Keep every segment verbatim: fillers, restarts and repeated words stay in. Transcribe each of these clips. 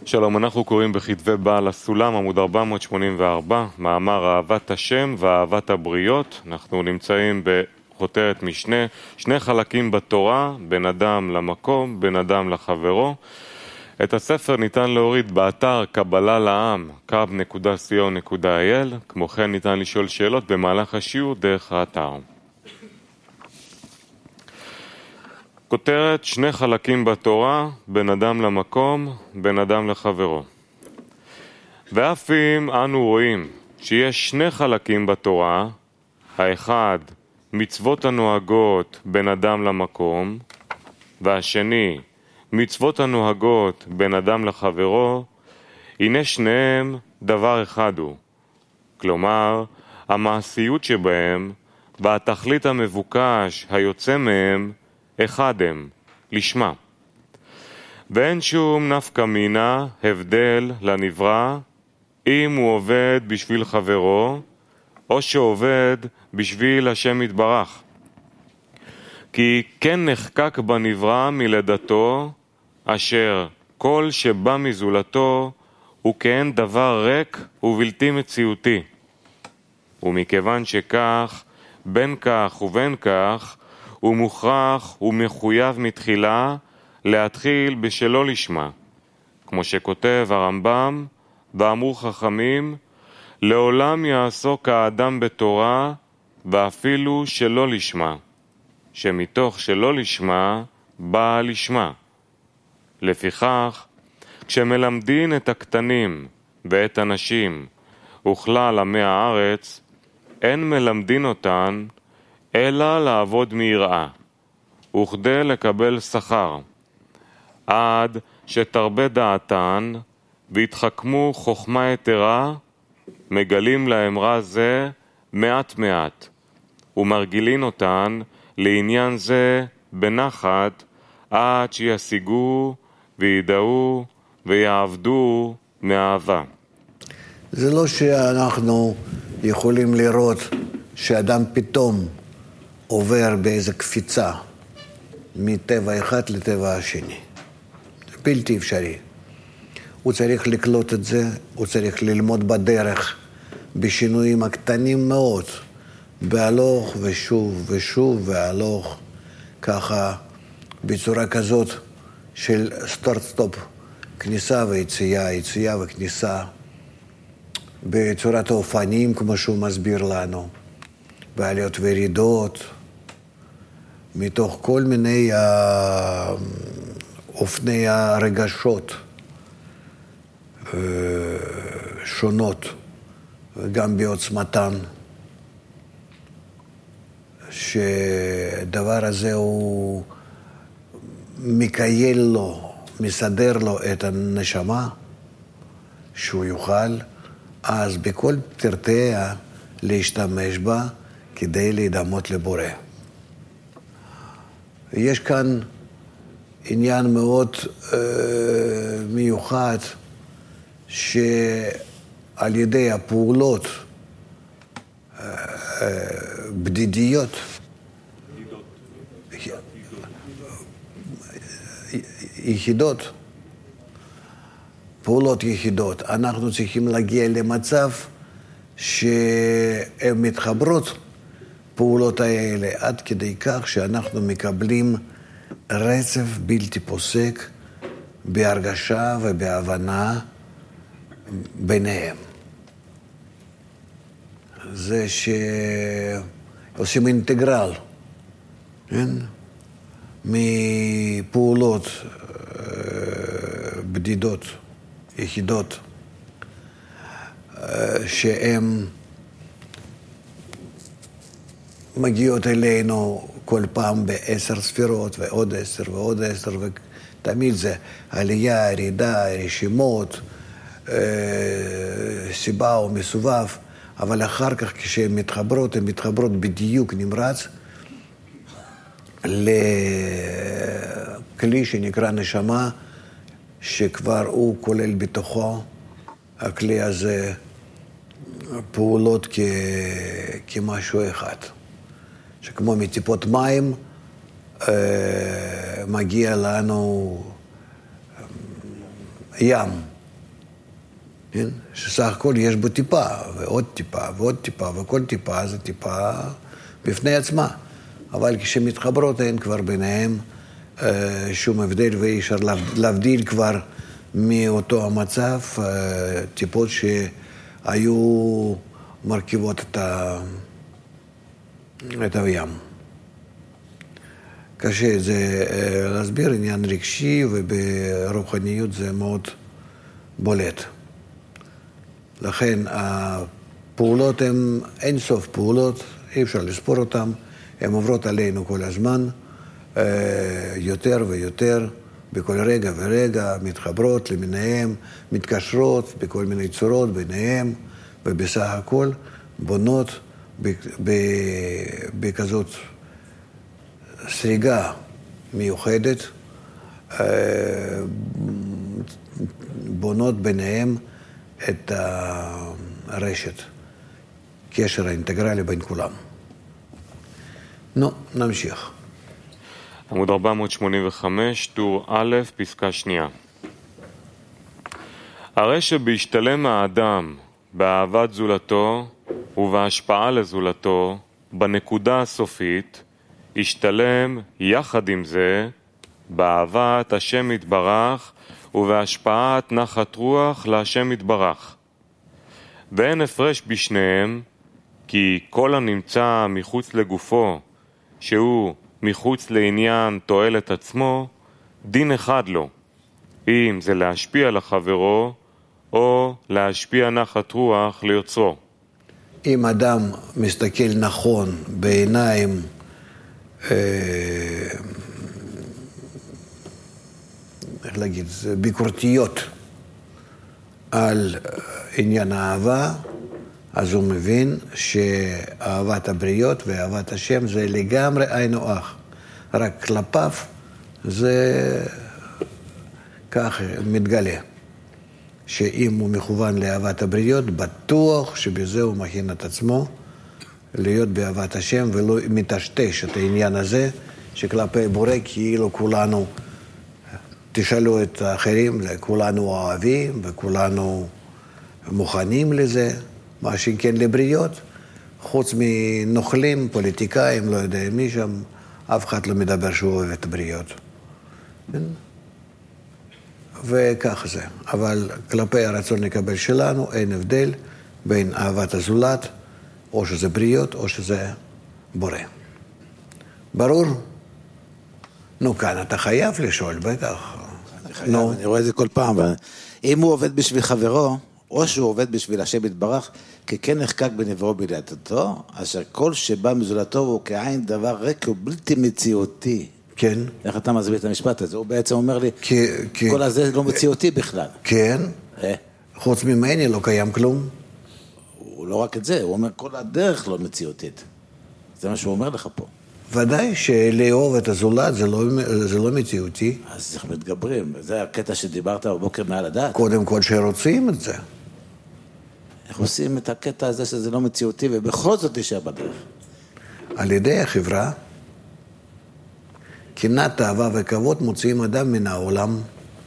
שלום, אנחנו קוראים בכתבי בעל הסולם, עמוד ארבע מאות שמונים וארבע, מאמר אהבת השם ואהבת הבריות. אנחנו נמצאים בכותרת משנה, שני חלקים בתורה, בין אדם למקום, בין אדם לחברו. את הספר ניתן להוריד באתר קבלה לעם, קאב נקודה סי או נקודה איי אל, כמו כן ניתן לשאול שאלות במהלך השיעור דרך האתר. כותרת, שני חלקים בתורה, בין אדם למקום, בין אדם לחברו. ואף אם אנו רואים שיש שני חלקים בתורה, האחד מצוות הנוהגות בין אדם למקום, והשני מצוות הנוהגות בין אדם לחברו, הנה שניהם דבר אחד הוא. כלומר, המעשיות שבהם והתכלית המבוקש היוצא מהם אחד הם, לשמה. ואין שום נפקא מינה, הבדל לנברא, אם הוא עובד בשביל חברו, או שעובד בשביל השם יתברך. כי כן נחקק בנברא מלידתו, אשר כל שבא מזולתו, הוא כאין דבר ריק ובלתי מציאותי. ומכיוון שכך, בין כך ובין כך, הוא מוכרח ומחויב מתחילה להתחיל בשלא לשמה. כמו שכותב הרמב"ם, ואמרו חכמים, לעולם יעסוק האדם בתורה, ואפילו שלא לשמה, שמתוך שלא לשמה, באה לשמה. לפיכך, כשמלמדין את הקטנים ואת הנשים, וכלל עמי הארץ, אין מלמדין אותן, אלא לעבוד מיראה, וכדי לקבל שכר, עד שתרבה דעתן, והתחכמו חוכמה יתרה, מגלים להם רע זה מעט מעט, ומרגילין אותן לעניין זה בנחת, עד שישיגו וידעו ויעבדו מאהבה. זה לא שאנחנו יכולים לראות שאדם פתאום עובר באיזו קפיצה מטבע אחד לטבע השני. זה בלתי אפשרי. הוא צריך לקלוט את זה, הוא צריך ללמוד בדרך, בשינויים הקטנים מאוד, בהלוך ושוב ושוב והלוך, ככה בצורה כזאת של סטארט-סטופ, כניסה ויציאה, יציאה וכניסה, בצורת האופנים כמו שהוא מסביר לנו, בעליות וירידות, מתוך כל מיני אופני הרגשות שונות, גם בעוצמתן, שדבר הזה הוא מקייל לו, מסדר לו את הנשמה, שהוא יוכל אז בכל פרטיה להשתמש בה כדי להידמות לבורא. יש כאן עניין מאוד אה, מיוחד, שעל ידי הפעולות אה, בדידיות, יחידות, פעולות יחידות, אנחנו צריכים להגיע למצב שהן מתחברות, פעולות האלה, עד כדי כך שאנחנו מקבלים רצף בלתי פוסק בהרגשה ובהבנה ביניהם. זה שעושים אינטגרל, כן? מפעולות בדידות, יחידות, שהן מגיעות אלינו כל פעם בעשר ספירות, ועוד עשר ועוד עשר, ותמיד זה עלייה, ירידה, רשימות, סיבה או מסובב, אבל אחר כך כשהן מתחברות, הן מתחברות בדיוק נמרץ לכלי שנקרא נשמה, שכבר הוא כולל בתוכו, הכלי הזה, פעולות כ... כמשהו אחד. שכמו מטיפות מים, מגיע לנו ים כן? שסך הכל יש בו טיפה, ועוד טיפה, ועוד טיפה, וכל טיפה זה טיפה בפני עצמה. אבל כשמתחברות אין כבר ביניהם אה, שום הבדל, ואי אפשר להבדיל כבר מאותו המצב, אה, טיפות שהיו מרכיבות את, ה... את הים. קשה זה אה, להסביר עניין רגשי, וברוחניות זה מאוד בולט. לכן הפעולות הן אין סוף פעולות, אי אפשר לספור אותן, הן עוברות עלינו כל הזמן, יותר ויותר, בכל רגע ורגע, מתחברות למיניהם, מתקשרות בכל מיני צורות ביניהם, ובסך הכל בונות בכזאת סריגה מיוחדת, בונות ביניהם את הרשת, קשר האינטגרלי בין כולם. נו, נמשיך. עמוד ארבע מאות שמונים וחמש, טור א', פסקה שנייה. הרי שבהשתלם האדם באהבת זולתו ובהשפעה לזולתו, בנקודה הסופית, השתלם יחד עם זה באהבת השם יתברך ובהשפעת נחת רוח להשם יתברך. ואין הפרש בשניהם, כי כל הנמצא מחוץ לגופו, שהוא מחוץ לעניין תועלת עצמו, דין אחד לו, אם זה להשפיע לחברו, או להשפיע נחת רוח ליוצרו. אם אדם מסתכל נכון בעיניים אה, איך להגיד, ביקורתיות על עניין האהבה, אז הוא מבין שאהבת הבריות ואהבת השם זה לגמרי עין אח. רק כלפיו זה כך מתגלה. שאם הוא מכוון לאהבת הבריות, בטוח שבזה הוא מכין את עצמו להיות באהבת השם, ולא מטשטש את העניין הזה, שכלפי בורא כאילו כולנו, תשאלו את האחרים, כולנו אוהבים וכולנו מוכנים לזה, מה שכן לבריות, חוץ מנוכלים, פוליטיקאים, לא יודע מי שם, אף אחד לא מדבר שהוא אוהב את הבריות. וכך זה. אבל כלפי הרצון לקבל שלנו, אין הבדל בין אהבת הזולת, או שזה בריות, או שזה בורא. ברור? נו, כאן אתה חייב לשאול, בטח. אני חייב, אני רואה את זה כל פעם. אם הוא עובד בשביל חברו, או שהוא עובד בשביל השם יתברך, כי כן נחקק בנברו בלעתתו, אשר כל שבא מזולתו הוא כעין דבר ריק ובלתי מציאותי. כן. איך אתה מסביר את המשפט הזה? הוא בעצם אומר לי, כי, כי... כל הזה לא מציאותי בכלל. כן. אה? חוץ ממני לא קיים כלום. הוא לא רק את זה, הוא אומר כל הדרך לא מציאותית. זה מה שהוא אומר לך פה. ודאי שלאהוב את הזולת זה לא, זה לא מציאותי. אז איך מתגברים? זה הקטע שדיברת בבוקר מעל הדעת. קודם כל שרוצים את זה. איך עושים את הקטע הזה שזה לא מציאותי ובכל זאת נשאר בדרך? על ידי החברה, קנאת אהבה וכבוד מוציאים אדם מן העולם.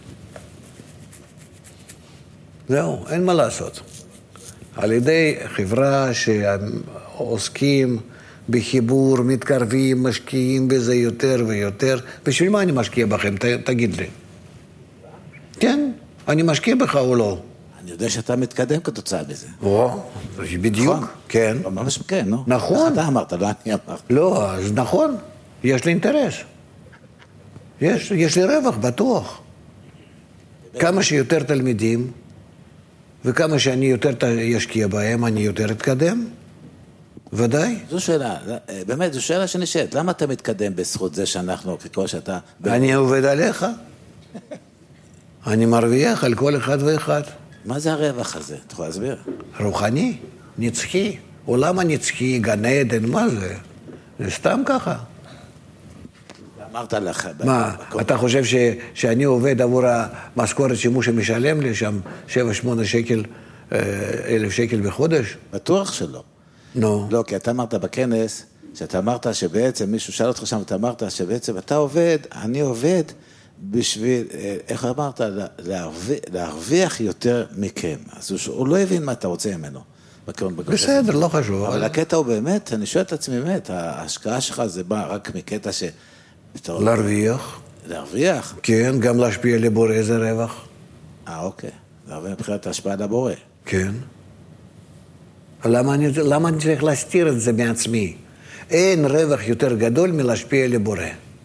זהו, אין מה לעשות. על ידי חברה שעוסקים בחיבור, מתקרבים, משקיעים בזה יותר ויותר. בשביל מה אני משקיע בכם? ת, תגיד לי. כן, אני משקיע בך או לא? אני יודע שאתה מתקדם כתוצאה בזה. או, בדיוק, נכון. כן. ממש כן, נו. נכון. אתה אמרת, לא אני אמרת. לא, אז נכון, יש לי אינטרס. יש, יש לי רווח, בטוח. כמה שיותר תלמידים, וכמה שאני יותר ישקיע בהם, אני יותר אתקדם. ודאי. זו שאלה, באמת, זו שאלה שנשאלת. למה אתה מתקדם בזכות זה שאנחנו, ככל שאתה... אני עובד עליך. אני מרוויח על כל אחד ואחד. מה זה הרווח הזה? אתה יכול להסביר? רוחני, נצחי. עולם הנצחי, גן עדן, מה זה? זה סתם ככה. אמרת לך... מה, אתה חושב ש, שאני עובד עבור המשכורת שימוש שמשלם לי שם שבע, שמונה שקל, אלף שקל בחודש? בטוח שלא. נו. לא, כי אתה אמרת בכנס, שאתה אמרת שבעצם, מישהו שאל אותך שם, אתה אמרת שבעצם אתה עובד, אני עובד, בשביל, איך אמרת, להרוויח, להרוויח יותר מכם. אז הוא, הוא לא הבין מה אתה רוצה ממנו. בסדר, לא חשוב. אבל הקטע הוא באמת, אני שואל את עצמי באמת, ההשקעה שלך זה בא רק מקטע ש... להרוויח. להרוויח? כן, גם להשפיע לבורא איזה רווח. אה, אוקיי. להרוויח מבחינת ההשפעה לבורא. כן. למה אני, למה אני צריך להסתיר את זה מעצמי? אין רווח יותר גדול מלהשפיע לבורא.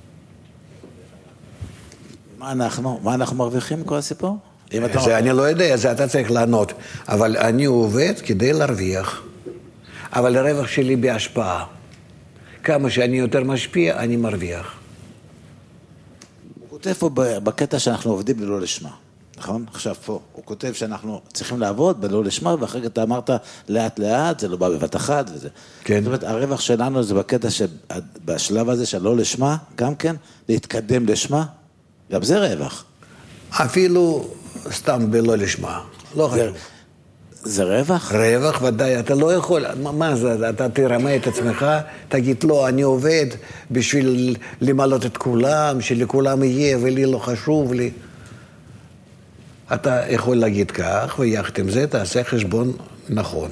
מה אנחנו, מה אנחנו מרוויחים מכל הסיפור? זה אתה... אני לא יודע, זה אתה צריך לענות. אבל אני עובד כדי להרוויח. אבל הרווח שלי בהשפעה. כמה שאני יותר משפיע, אני מרוויח. הוא כותב פה בקטע שאנחנו עובדים בלא לשמה. נכון? עכשיו פה, הוא כותב שאנחנו צריכים לעבוד בלא לשמה, ואחרי כך אתה אמרת לאט לאט, זה לא בא בבת אחת וזה. כן. זאת אומרת, הרווח שלנו זה בקטע שבשלב הזה של לא לשמה, גם כן, להתקדם לשמה, גם זה רווח. אפילו סתם בלא לשמה, לא חשוב. זה רווח? רווח, ודאי, אתה לא יכול, מה זה, אתה תרמה את עצמך, תגיד, לא, אני עובד בשביל למלות את כולם, שלכולם יהיה, ולי לא חשוב לי. אתה יכול להגיד כך, ויחד עם זה תעשה חשבון נכון.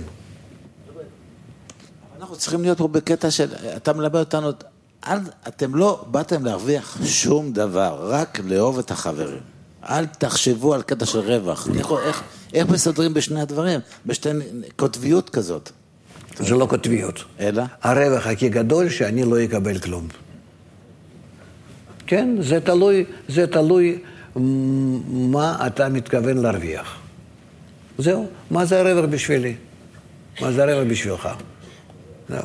אנחנו צריכים להיות פה בקטע של, אתה מלמד אותנו, אתם לא באתם להרוויח שום דבר, רק לאהוב את החברים. אל תחשבו על קטע של רווח. איך, איך, איך מסדרים בשני הדברים? בשתי כותביות כזאת. זה לא כותביות. אלא? הרווח הכי גדול שאני לא אקבל כלום. כן, זה תלוי, זה תלוי מה אתה מתכוון להרוויח. זהו, מה זה הרווח בשבילי? מה זה הרווח בשבילך? זהו.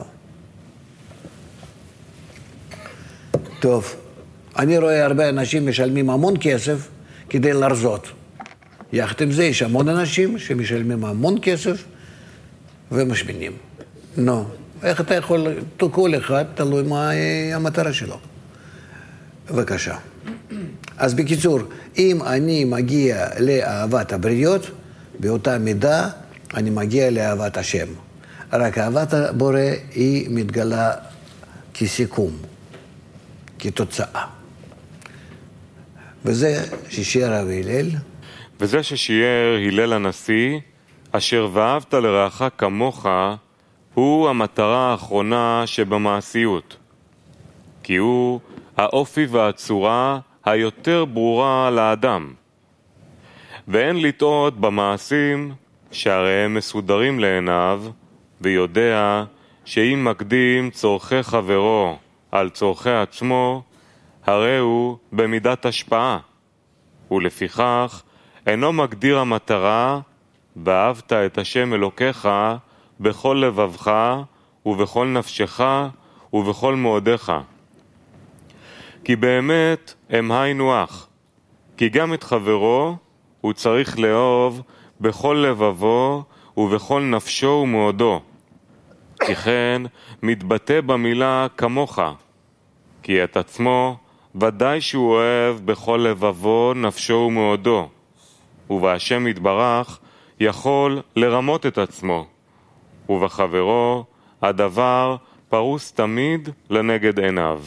טוב, אני רואה הרבה אנשים משלמים המון כסף כדי לרזות. יחד עם זה יש המון אנשים שמשלמים המון כסף ומשמינים. נו, איך אתה יכול, כל אחד תלוי מה המטרה שלו. בבקשה. אז בקיצור, אם אני מגיע לאהבת הבריות, באותה מידה אני מגיע לאהבת השם. רק אהבת הבורא היא מתגלה כסיכום, כתוצאה. וזה ששיער הרב הלל. וזה ששיער הלל הנשיא, אשר ואהבת לרעך כמוך, הוא המטרה האחרונה שבמעשיות. כי הוא האופי והצורה היותר ברורה לאדם. ואין לטעות במעשים שהרי הם מסודרים לעיניו, ויודע שאם מקדים צורכי חברו על צורכי עצמו, הרי הוא במידת השפעה. ולפיכך אינו מגדיר המטרה, ואהבת את השם אלוקיך בכל לבבך ובכל נפשך ובכל מאודיך. כי באמת הם היינו אח, כי גם את חברו הוא צריך לאהוב בכל לבבו ובכל נפשו ומאודו. כי כן מתבטא במילה כמוך, כי את עצמו ודאי שהוא אוהב בכל לבבו, נפשו ומאודו, ובהשם יתברך יכול לרמות את עצמו, ובחברו הדבר פרוס תמיד לנגד עיניו.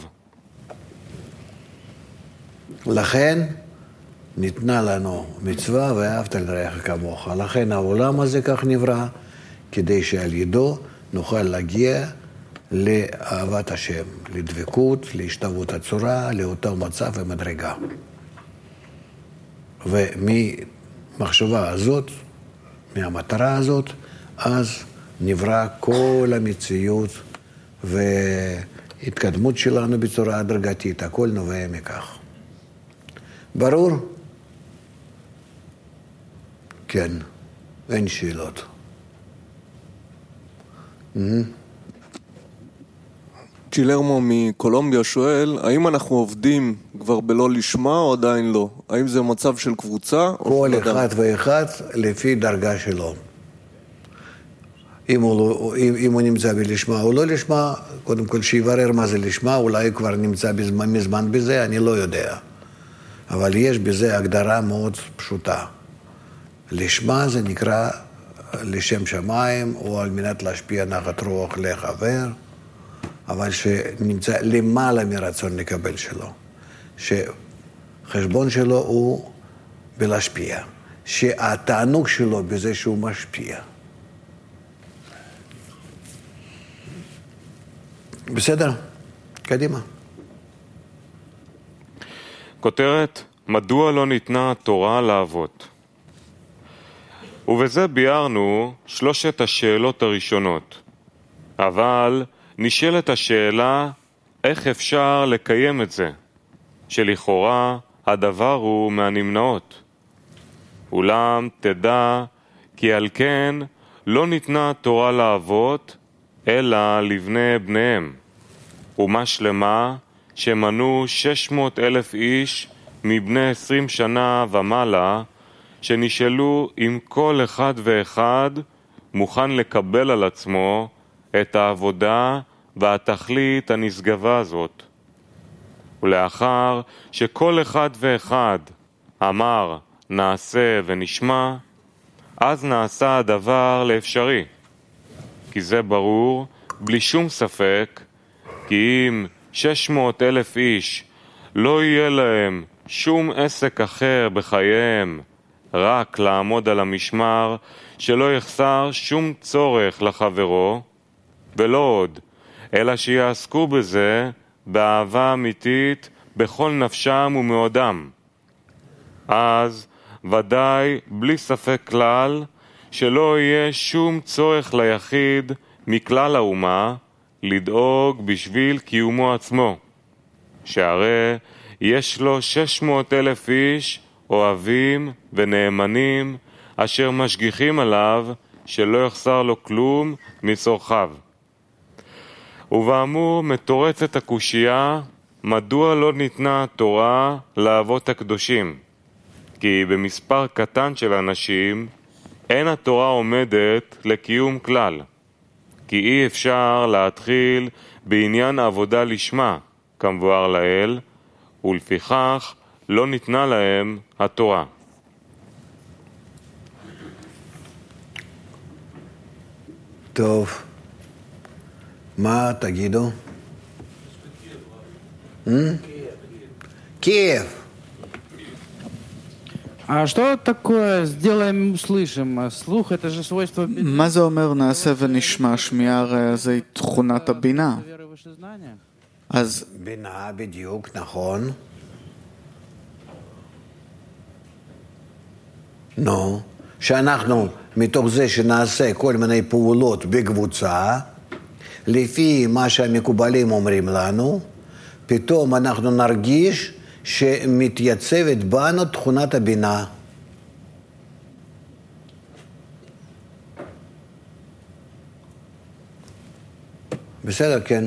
לכן ניתנה לנו מצווה ואהבת לרעך כמוך. לכן העולם הזה כך נברא, כדי שעל ידו נוכל להגיע לאהבת השם, לדבקות, להשתוות הצורה, לאותו מצב ומדרגה. וממחשבה הזאת, מהמטרה הזאת, אז נברא כל המציאות והתקדמות שלנו בצורה הדרגתית. הכל נובע מכך. ברור? כן, אין שאלות. צ'ילרמו מקולומביה שואל, האם אנחנו עובדים כבר בלא לשמה או עדיין לא? האם זה מצב של קבוצה? כל אחד ואחד לפי דרגה שלו. אם הוא, לא, אם, אם הוא נמצא בלשמה או לא לשמה, קודם כל שיברר מה זה לשמה, אולי הוא כבר נמצא בזמן, מזמן בזה, אני לא יודע. אבל יש בזה הגדרה מאוד פשוטה. לשמה זה נקרא לשם שמיים, או על מנת להשפיע נחת רוח לחבר, אבל שנמצא למעלה מרצון לקבל שלו. החשבון שלו הוא בלהשפיע, שהתענוג שלו בזה שהוא משפיע. בסדר? קדימה. כותרת, מדוע לא ניתנה התורה לאבות? ובזה ביארנו שלושת השאלות הראשונות. אבל נשאלת השאלה, איך אפשר לקיים את זה? שלכאורה הדבר הוא מהנמנעות. אולם תדע כי על כן לא ניתנה התורה לאבות, אלא לבני בניהם. אומה שלמה שמנו שש מאות אלף איש מבני עשרים שנה ומעלה, שנשאלו אם כל אחד ואחד מוכן לקבל על עצמו את העבודה והתכלית הנשגבה הזאת. ולאחר שכל אחד ואחד אמר נעשה ונשמע, אז נעשה הדבר לאפשרי. כי זה ברור, בלי שום ספק, כי אם שש מאות אלף איש לא יהיה להם שום עסק אחר בחייהם, רק לעמוד על המשמר, שלא יחסר שום צורך לחברו, ולא עוד, אלא שיעסקו בזה באהבה אמיתית בכל נפשם ומאודם. אז ודאי בלי ספק כלל שלא יהיה שום צורך ליחיד מכלל האומה לדאוג בשביל קיומו עצמו, שהרי יש לו שש מאות אלף איש אוהבים ונאמנים אשר משגיחים עליו שלא יחסר לו כלום מצורכיו. ובאמור מתורצת הקושייה, מדוע לא ניתנה התורה לאבות הקדושים? כי במספר קטן של אנשים אין התורה עומדת לקיום כלל. כי אי אפשר להתחיל בעניין עבודה לשמה, כמבואר לאל, ולפיכך לא ניתנה להם התורה. טוב, מה тагидо? Киев. А что такое сделаем услышим? Слух это же свойство... מה זה אומר נעשה ונשמע? שמיעה הרי זה תכונת הבינה. אז... בינה בדיוק, נכון. נו, שאנחנו מתוך זה שנעשה כל מיני פעולות בקבוצה, לפי מה שהמקובלים אומרים לנו, פתאום אנחנו נרגיש שמתייצבת בנו תכונת הבינה. בסדר, כן.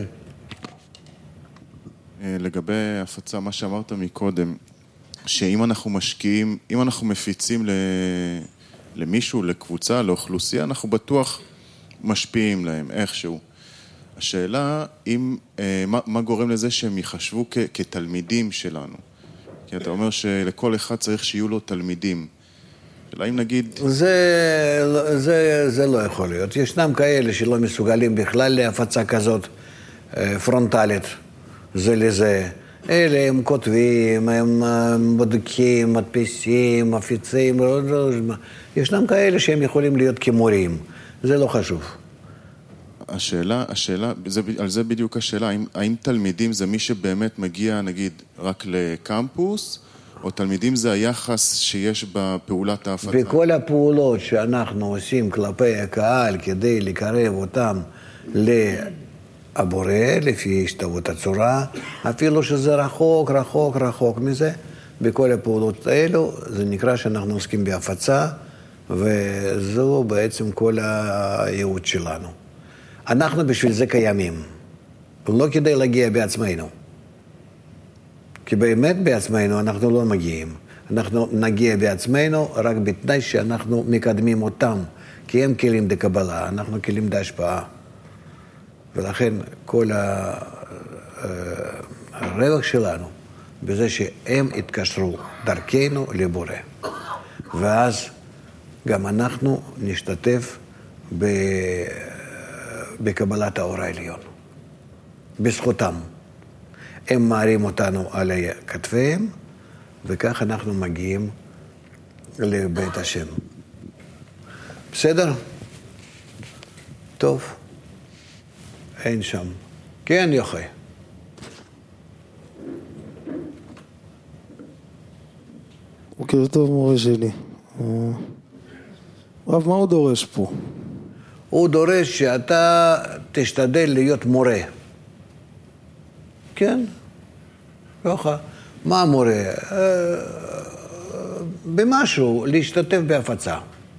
לגבי הפצה, מה שאמרת מקודם, שאם אנחנו משקיעים, אם אנחנו מפיצים למישהו, לקבוצה, לאוכלוסייה, אנחנו בטוח משפיעים להם איכשהו. השאלה, אם, מה, מה גורם לזה שהם יחשבו כ, כתלמידים שלנו? כי אתה אומר שלכל אחד צריך שיהיו לו תלמידים. שאלה אם נגיד... זה, זה, זה לא יכול להיות. ישנם כאלה שלא מסוגלים בכלל להפצה כזאת פרונטלית. זה לזה. אלה הם כותבים, הם בודקים, מדפיסים, מפיצים. ישנם כאלה שהם יכולים להיות כמורים. זה לא חשוב. השאלה, השאלה, זה, על זה בדיוק השאלה, האם, האם תלמידים זה מי שבאמת מגיע, נגיד, רק לקמפוס, או תלמידים זה היחס שיש בפעולת ההפצה? בכל הפעולות שאנחנו עושים כלפי הקהל כדי לקרב אותם לבורא, לפי השתוות הצורה, אפילו שזה רחוק, רחוק, רחוק מזה, בכל הפעולות האלו, זה נקרא שאנחנו עוסקים בהפצה, וזו בעצם כל הייעוד שלנו. אנחנו בשביל זה קיימים, לא כדי להגיע בעצמנו. כי באמת בעצמנו אנחנו לא מגיעים. אנחנו נגיע בעצמנו רק בתנאי שאנחנו מקדמים אותם, כי הם כלים דקבלה, אנחנו כלים דהשפעה. ולכן כל הרווח שלנו בזה שהם התקשרו דרכנו לבורא. ואז גם אנחנו נשתתף ב... בקבלת האור העליון, בזכותם. הם מערים אותנו על כתפיהם, וכך אנחנו מגיעים לבית השם. בסדר? טוב. אין שם. כן, יוחאי. בוקר טוב, מורה שלי. רב, מה הוא דורש פה? הוא דורש שאתה תשתדל להיות מורה. כן? ככה. מה מורה? במשהו, להשתתף בהפצה.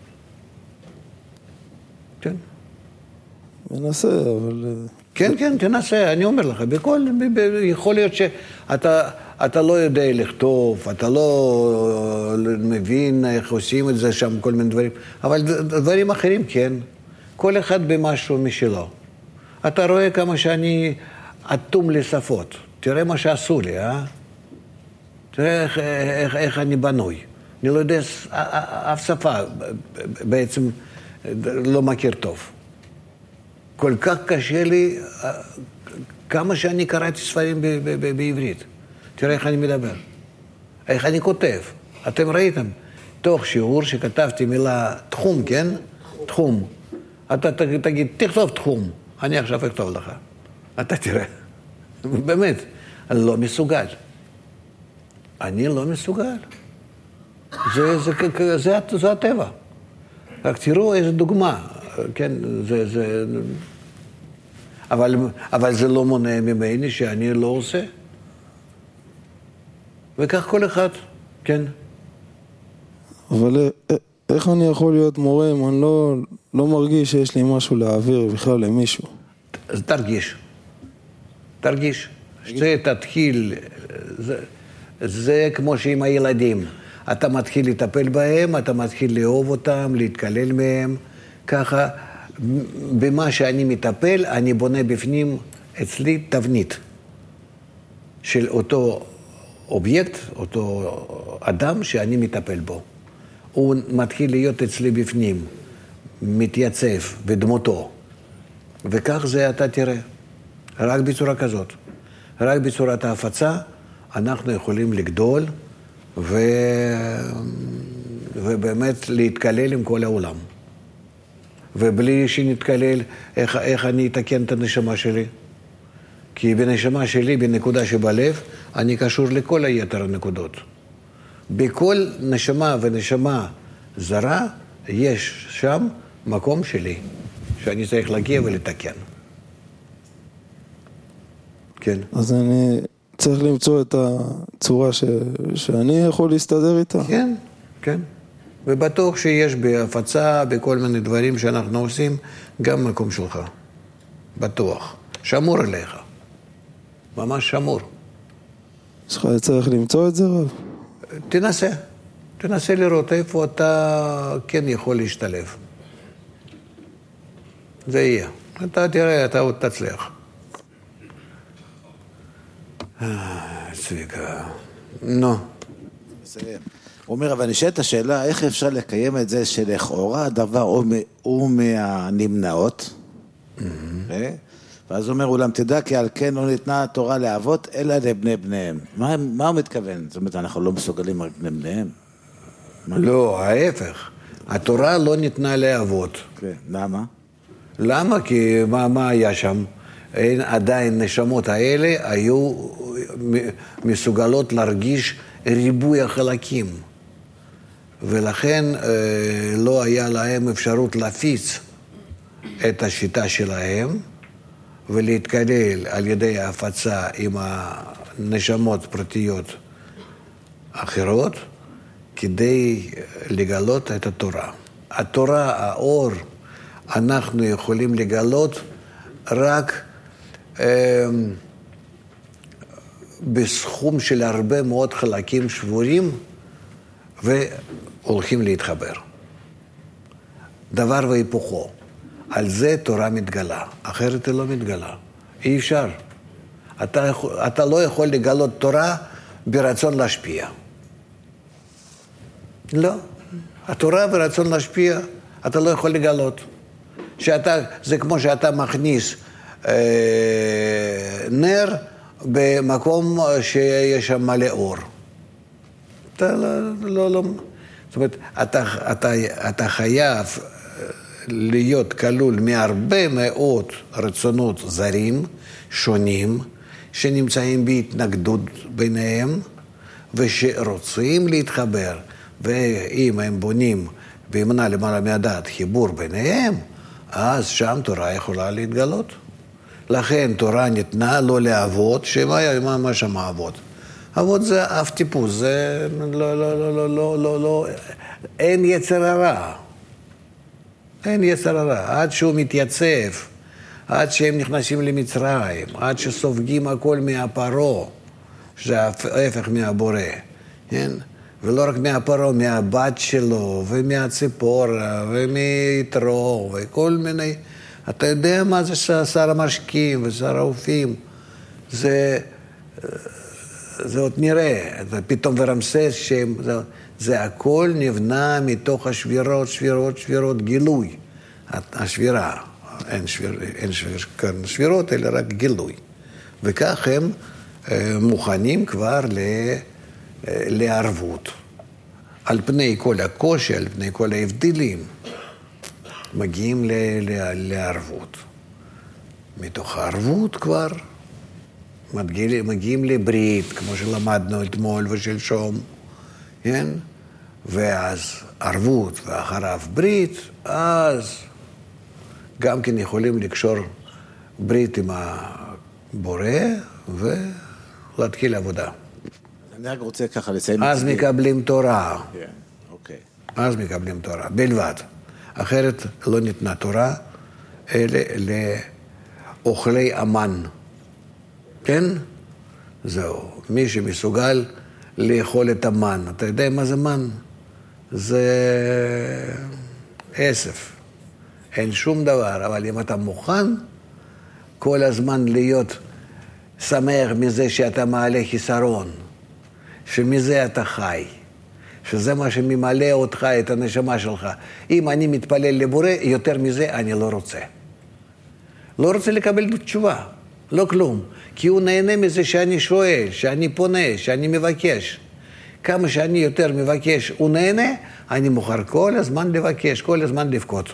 כן? מנסה, אבל... כן, כן, תנסה, אני אומר לך, בכל, ב, ב, יכול להיות שאתה אתה לא יודע לכתוב, אתה לא מבין איך עושים את זה שם, כל מיני דברים, אבל דברים אחרים כן, כל אחד במשהו משלו. אתה רואה כמה שאני אטום לשפות, תראה מה שעשו לי, אה? תראה איך, איך, איך אני בנוי. אני לא יודע, אף שפה בעצם לא מכיר טוב. כל כך קשה לי, כמה שאני קראתי ספרים ב- ב- ב- בעברית. תראה איך אני מדבר, איך אני כותב. אתם ראיתם, תוך שיעור שכתבתי מילה תחום, כן? תחום. אתה ת, תגיד, תכתוב תחום, אני עכשיו אכתוב לך. אתה תראה, באמת, אני לא מסוגל. אני לא מסוגל. זה, זה, זה, זה, זה הטבע. רק תראו איזו דוגמה. כן, זה, זה... אבל, אבל זה לא מונע ממני שאני לא עושה. וכך כל אחד, כן. אבל איך אני יכול להיות מורה אם אני לא, לא מרגיש שיש לי משהו להעביר בכלל למישהו? אז תרגיש. תרגיש. זה תתחיל, זה, זה כמו שעם הילדים. אתה מתחיל לטפל בהם, אתה מתחיל לאהוב אותם, להתקלל מהם. ככה, במה שאני מטפל, אני בונה בפנים אצלי תבנית של אותו אובייקט, אותו אדם שאני מטפל בו. הוא מתחיל להיות אצלי בפנים, מתייצב בדמותו. וכך זה אתה תראה, רק בצורה כזאת. רק בצורת ההפצה אנחנו יכולים לגדול ו... ובאמת להתקלל עם כל העולם. ובלי שנתקלל, איך, איך אני אתקן את הנשמה שלי? כי בנשמה שלי, בנקודה שבלב, אני קשור לכל היתר הנקודות. בכל נשמה ונשמה זרה, יש שם מקום שלי, שאני צריך להגיע ולתקן. כן. אז אני צריך למצוא את הצורה ש... שאני יכול להסתדר איתה? כן, כן. ובטוח שיש בהפצה, בכל מיני דברים שאנחנו עושים, גם מקום שלך. בטוח. שמור אליך. ממש שמור. יש לך צריך למצוא את זה, רב? תנסה. תנסה לראות איפה אתה כן יכול להשתלב. זה יהיה. אתה תראה, אתה עוד תצליח. צביקה. נו. מסיים. הוא אומר, אבל נשאלת השאלה, איך אפשר לקיים את זה שלכאורה הדבר הוא מהנמנעות? ואז הוא אומר, אולם תדע כי על כן לא ניתנה התורה לאבות, אלא לבני בניהם. מה הוא מתכוון? זאת אומרת, אנחנו לא מסוגלים רק לבני בניהם? לא, ההפך. התורה לא ניתנה לאבות. למה? למה? כי מה היה שם? עדיין נשמות האלה היו מסוגלות להרגיש ריבוי החלקים. ולכן לא היה להם אפשרות להפיץ את השיטה שלהם ולהתקלל על ידי ההפצה עם הנשמות פרטיות אחרות כדי לגלות את התורה. התורה, האור, אנחנו יכולים לגלות רק אה, בסכום של הרבה מאוד חלקים שבורים והולכים להתחבר. דבר והיפוכו. על זה תורה מתגלה, אחרת היא לא מתגלה. אי אפשר. אתה, אתה לא יכול לגלות תורה ברצון להשפיע. לא. התורה ברצון להשפיע, אתה לא יכול לגלות. שאתה, זה כמו שאתה מכניס אה, נר במקום שיש שם מלא אור. אתה לא, לא, לא. זאת אומרת, אתה, אתה, אתה חייב להיות כלול מהרבה מאוד רצונות זרים, שונים, שנמצאים בהתנגדות ביניהם, ושרוצים להתחבר, ואם הם בונים וימנע למעלה מהדעת חיבור ביניהם, אז שם תורה יכולה להתגלות. לכן תורה ניתנה לא לעבוד, שמה מה, מה שם העבוד? עבוד זה אף טיפוס, זה לא, לא, לא, לא, לא, לא, לא, אין יצר הרע. אין יצר הרע. עד שהוא מתייצב, עד שהם נכנסים למצרים, עד שסופגים הכל מהפרו, שזה ההפך מהבורא, כן? ולא רק מהפרו, מהבת שלו, ומהציפורה, ומיתרו, וכל מיני... אתה יודע מה זה שר המשקים ושר האופים? זה... זה עוד נראה, זה פתאום ורמסס, שהם, זה, זה הכל נבנה מתוך השבירות, שבירות, שבירות, גילוי. השבירה, אין, שביר, אין שביר, שבירות, אלא רק גילוי. וכך הם מוכנים כבר ל, לערבות. על פני כל הקושי, על פני כל ההבדלים, מגיעים ל, ל, לערבות. מתוך הערבות כבר מגיעים, מגיעים לברית, כמו שלמדנו אתמול ושלשום, כן? ואז ערבות ואחריו ברית, אז גם כן יכולים לקשור ברית עם הבורא ולהתחיל עבודה. אני רק רוצה ככה לסיים. אז מקבלים תורה. כן, אוקיי. אז מקבלים תורה, בלבד. אחרת לא ניתנה תורה, אלה לאוכלי אמן. כן? זהו. מי שמסוגל לאכול את המן. אתה יודע מה זה מן? זה עשף. אין שום דבר, אבל אם אתה מוכן כל הזמן להיות שמח מזה שאתה מעלה חיסרון, שמזה אתה חי, שזה מה שממלא אותך, את הנשמה שלך. אם אני מתפלל לבורא, יותר מזה אני לא רוצה. לא רוצה לקבל תשובה, לא כלום. כי הוא נהנה מזה שאני שואל, שאני פונה, שאני מבקש. כמה שאני יותר מבקש, הוא נהנה, אני מוכר כל הזמן לבקש, כל הזמן לבכות.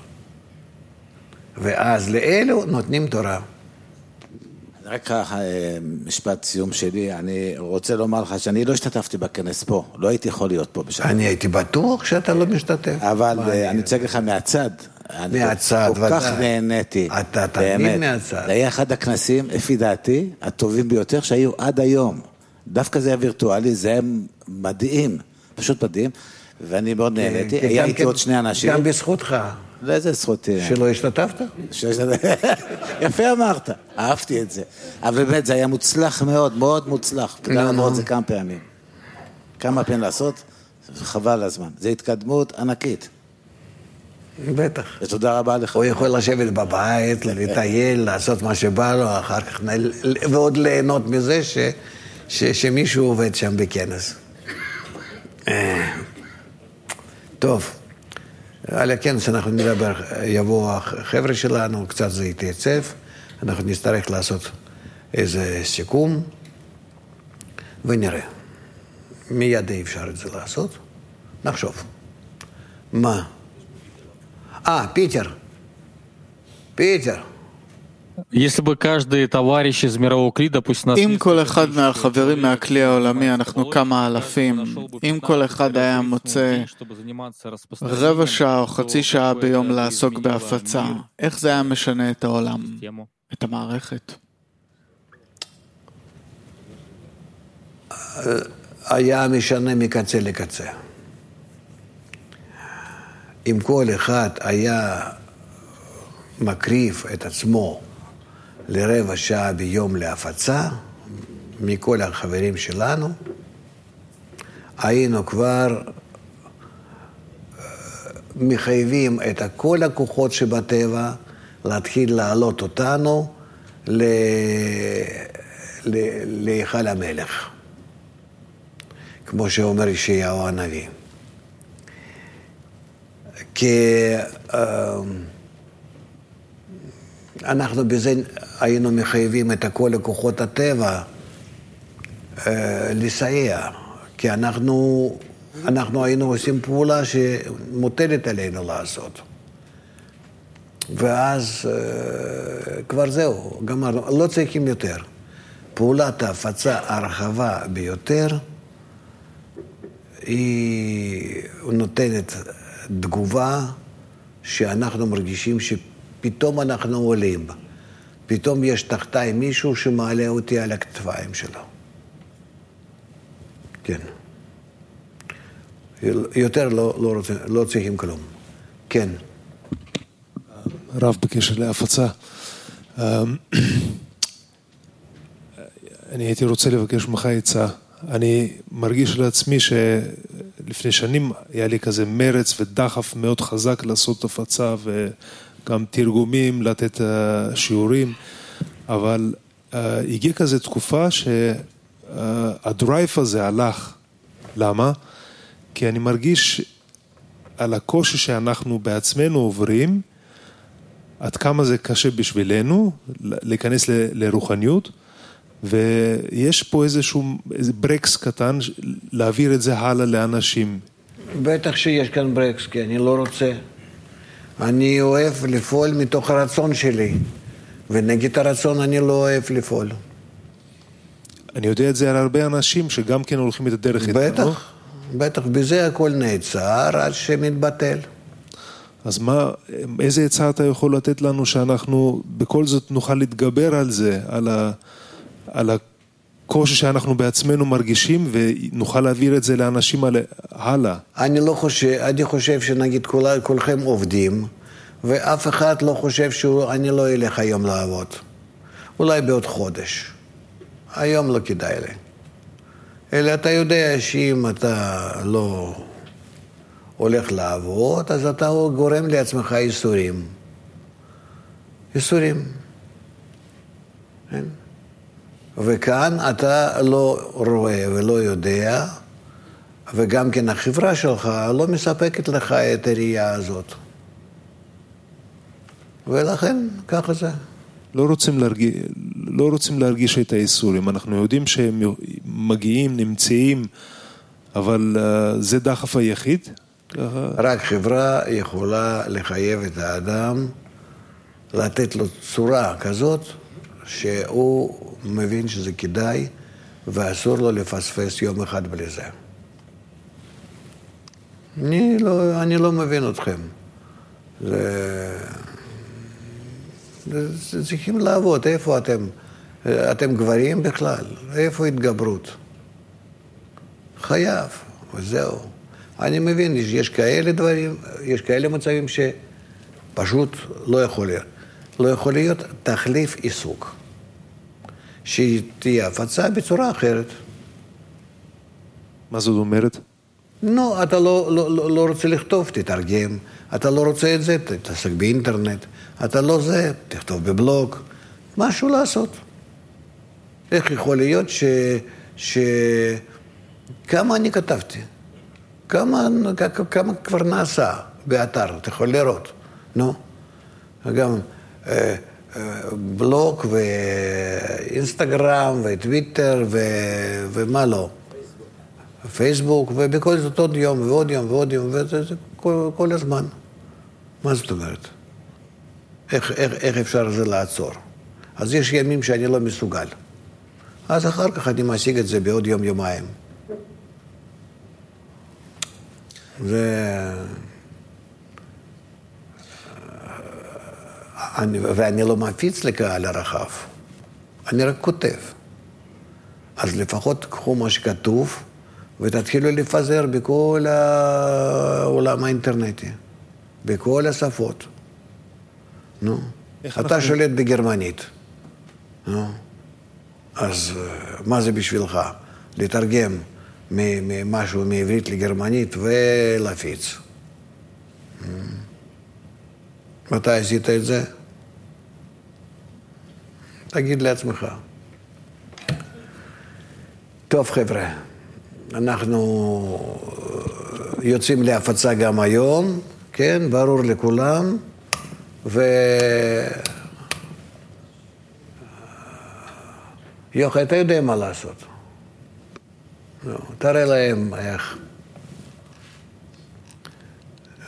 ואז לאלו נותנים תורה. רק ככה, משפט סיום שלי, אני רוצה לומר לך שאני לא השתתפתי בכנס פה, לא הייתי יכול להיות פה בשעה. אני הייתי בטוח שאתה לא משתתף. אבל אני אצג לך מהצד. מהצד, כל כך נהניתי. אתה תמיד מהצד. זה היה אחד הכנסים, לפי דעתי, הטובים ביותר שהיו עד היום. דווקא זה היה וירטואלי, זה היה מדהים, פשוט מדהים, ואני מאוד נהניתי. היה איתי עוד שני אנשים. גם בזכותך. לאיזה זכותי? שלא השתתפת? יפה אמרת, אהבתי את זה. אבל באמת זה היה מוצלח מאוד, מאוד מוצלח. וגם אמרו את זה כמה פעמים. כמה פעמים לעשות, חבל הזמן. זה התקדמות ענקית. בטח. ותודה רבה לך. הוא יכול לשבת בבית, לטייל, לעשות מה שבא לו, אחר כך, ועוד ליהנות מזה ש, ש, שמישהו עובד שם בכנס. טוב. על הכנס אנחנו נדבר, יבוא החבר'ה שלנו, קצת זה יתייצב, אנחנו נצטרך לעשות איזה סיכום, ונראה. מיד אי אפשר את זה לעשות, נחשוב. מה? אה, פיטר. פיטר. если бы каждый תоварищ из מирового כלי, допустим, אם כל אחד מהחברים מהכלי העולמי, אנחנו כמה אלפים, אם כל אחד היה מוצא רבע שעה או חצי שעה ביום לעסוק בהפצה, איך זה היה משנה את העולם, את המערכת? היה משנה מקצה לקצה. אם כל אחד היה מקריב את עצמו לרבע שעה ביום להפצה, מכל החברים שלנו, היינו כבר מחייבים את כל הכוחות שבטבע להתחיל להעלות אותנו להיכל המלך, כמו שאומר ישעיהו הנביא. כי אנחנו בזה היינו מחייבים את כל הכוחות הטבע לסייע, כי אנחנו אנחנו היינו עושים פעולה שמוטלת עלינו לעשות. ואז כבר זהו, גמרנו, לא צריכים יותר. פעולת ההפצה הרחבה ביותר, היא נותנת תגובה שאנחנו מרגישים שפתאום אנחנו עולים. פתאום יש תחתיי מישהו שמעלה אותי על הכתפיים שלו. כן. יותר לא, לא, רוצים, לא צריכים כלום. כן. רב בקשר להפצה. אני הייתי רוצה לבקש ממך עצה. אני מרגיש לעצמי שלפני שנים היה לי כזה מרץ ודחף מאוד חזק לעשות הפצה וגם תרגומים, לתת שיעורים, אבל uh, הגיעה כזה תקופה שהדרייב הזה הלך. למה? כי אני מרגיש על הקושי שאנחנו בעצמנו עוברים, עד כמה זה קשה בשבילנו להיכנס ל- לרוחניות, ויש פה איזשהו איזה ברקס קטן להעביר את זה הלאה לאנשים. בטח שיש כאן ברקס, כי אני לא רוצה. אני אוהב לפעול מתוך הרצון שלי, ונגד הרצון אני לא אוהב לפעול. אני יודע את זה על הרבה אנשים שגם כן הולכים את הדרך איתנו. בטח, בטח, בזה הכל נעצר עד שמתבטל. אז מה, איזה עצה אתה יכול לתת לנו שאנחנו בכל זאת נוכל להתגבר על זה, על ה... על הקושי שאנחנו בעצמנו מרגישים, ונוכל להעביר את זה לאנשים הלאה. אני לא חושב, אני חושב שנגיד כול, כולכם עובדים, ואף אחד לא חושב שאני לא אלך היום לעבוד. אולי בעוד חודש. היום לא כדאי לי. אלא אתה יודע שאם אתה לא הולך לעבוד, אז אתה גורם לעצמך איסורים. איסורים. כן? וכאן אתה לא רואה ולא יודע, וגם כן החברה שלך לא מספקת לך את הראייה הזאת. ולכן, ככה זה. לא רוצים להרגיש, לא רוצים להרגיש את האיסורים. אנחנו יודעים שהם מגיעים, נמצאים, אבל uh, זה דחף היחיד. ככה... רק חברה יכולה לחייב את האדם, לתת לו צורה כזאת, שהוא מבין שזה כדאי, ואסור לו לפספס יום אחד בלי זה. אני לא, אני לא מבין אתכם. זה... זה צריכים לעבוד. איפה אתם? אתם גברים בכלל. איפה התגברות? חייב, וזהו. אני מבין, יש כאלה דברים, יש כאלה מצבים שפשוט לא יכול להיות. לא יכול להיות תחליף עיסוק. שתהיה הפצה בצורה אחרת. מה זאת אומרת? לא, אתה לא, לא, לא, לא רוצה לכתוב, תתרגם. אתה לא רוצה את זה, תעסק באינטרנט. אתה לא זה, תכתוב בבלוג. משהו לעשות. איך יכול להיות ש... ש... כמה אני כתבתי? כמה, כמה כבר נעשה באתר? אתה יכול לראות. נו? גם... אה, בלוג ואינסטגרם וטוויטר ו... ומה לא. פייסבוק, ובכל זאת עוד יום ועוד יום ועוד יום, וזה זה כל, כל הזמן. מה זאת אומרת? איך, איך, איך אפשר זה לעצור? אז יש ימים שאני לא מסוגל. אז אחר כך אני משיג את זה בעוד יום יומיים. זה... אני, ואני לא מפיץ לקהל הרחב, אני רק כותב. אז לפחות קחו מה שכתוב, ותתחילו לפזר בכל העולם האינטרנטי, בכל השפות. נו, אתה אנחנו... שולט בגרמנית. נו, אז מה זה בשבילך? לתרגם משהו מעברית לגרמנית ולהפיץ. מתי עשית את זה? תגיד לעצמך. טוב חבר'ה, אנחנו יוצאים להפצה גם היום, כן, ברור לכולם, ו... יוחאי, אתה יודע מה לעשות. תראה להם איך.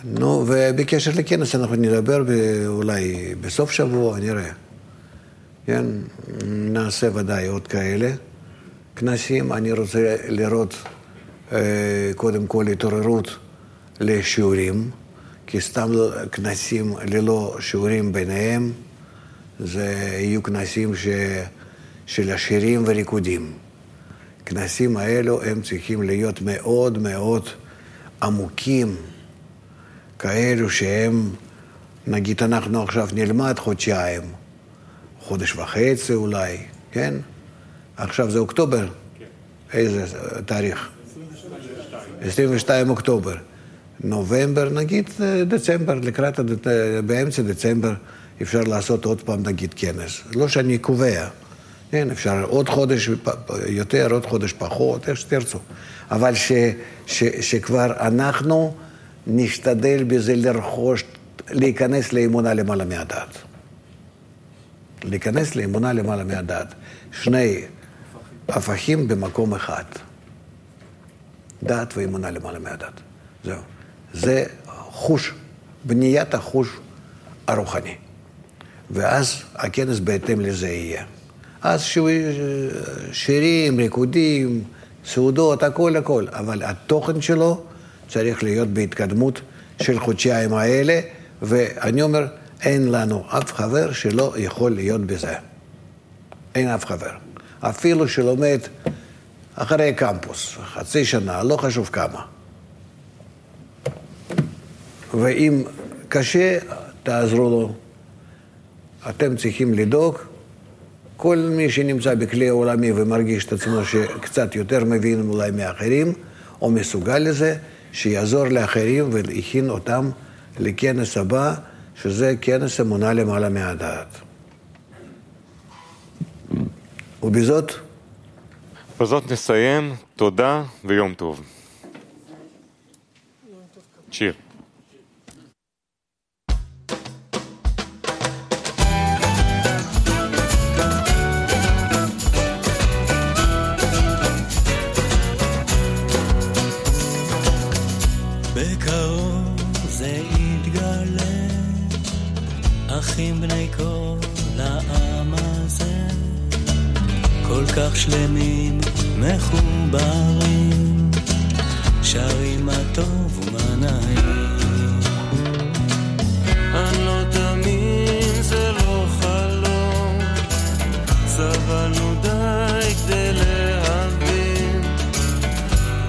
נו, ובקשר לכנס אנחנו נדבר אולי בסוף שבוע, נראה. כן, נעשה ודאי עוד כאלה. כנסים, אני רוצה לראות קודם כל התעוררות לשיעורים, כי סתם כנסים ללא שיעורים ביניהם, זה יהיו כנסים ש... של השירים וריקודים. כנסים האלו הם צריכים להיות מאוד מאוד עמוקים, כאלו שהם, נגיד אנחנו עכשיו נלמד חודשיים, חודש וחצי אולי, כן? עכשיו זה אוקטובר. כן. איזה תאריך? עשרים ושתיים אוקטובר. נובמבר, נגיד דצמבר, לקראת באמצע דצמבר אפשר לעשות עוד פעם נגיד כנס. לא שאני קובע. כן, אפשר עוד חודש יותר, עוד חודש פחות, איך שתרצו. אבל ש, ש, שכבר אנחנו נשתדל בזה לרכוש, להיכנס לאמונה למעלה מהדת. להיכנס לאמונה למעלה מהדת. שני הפכים במקום אחד. דת ואמונה למעלה מהדת. זהו. זה חוש, בניית החוש הרוחני. ואז הכנס בהתאם לזה יהיה. אז שירים, ריקודים, סעודות, הכל הכל. אבל התוכן שלו צריך להיות בהתקדמות של חודשיים האלה, ואני אומר, אין לנו אף חבר שלא יכול להיות בזה. אין אף חבר. אפילו שלומד אחרי קמפוס, חצי שנה, לא חשוב כמה. ואם קשה, תעזרו לו. אתם צריכים לדאוג. כל מי שנמצא בכלי העולמי ומרגיש את עצמו שקצת יותר מבין אולי מאחרים, או מסוגל לזה, שיעזור לאחרים ולהכין אותם לכנס הבא, שזה כנס אמונה למעלה מהדעת. ובזאת? בזאת נסיים. תודה ויום טוב. שיר. אחים בני כל העם הזה, כל כך שלמים מחוברים, שרים מה טוב ומה נעים. אני לא תאמין, זה לא חלום, סבלנו די כדי להבין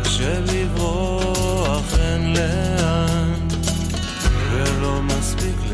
שלברוח אין לאן, ולא מספיק